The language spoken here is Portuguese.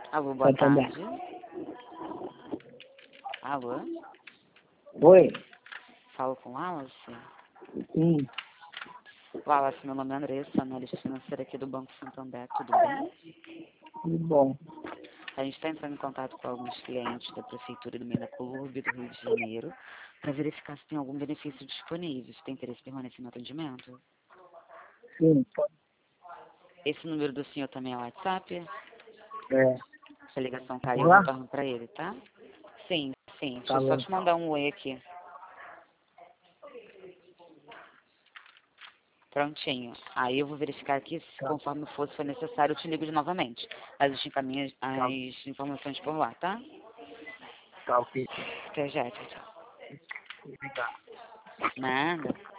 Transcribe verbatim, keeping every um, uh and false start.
Alô, boa Santander. tarde. Alô? Oi? Falo com Wallace? Sim, Wallace, meu nome é Andressa, analista financeira aqui do Banco Santander, tudo bem? tudo bom. A gente está entrando em contato com alguns clientes da Prefeitura do Menaclube, do Rio de Janeiro, para verificar se tem algum benefício disponível. Você tem interesse em permanecer no atendimento? Sim, pode. Esse número do senhor também é WhatsApp? É, Se a ligação cair, eu Olá? retorno para ele, tá? Sim, sim. Deixa tá eu só bom. te mandar um oi aqui. Prontinho. Aí eu vou verificar aqui, se Tá, conforme for, se for necessário, eu te ligo de novamente. Mas eu te encaminho tá, as informações por lá, tá? tá ok. Até já, tchau, tchau. Obrigado. Nada.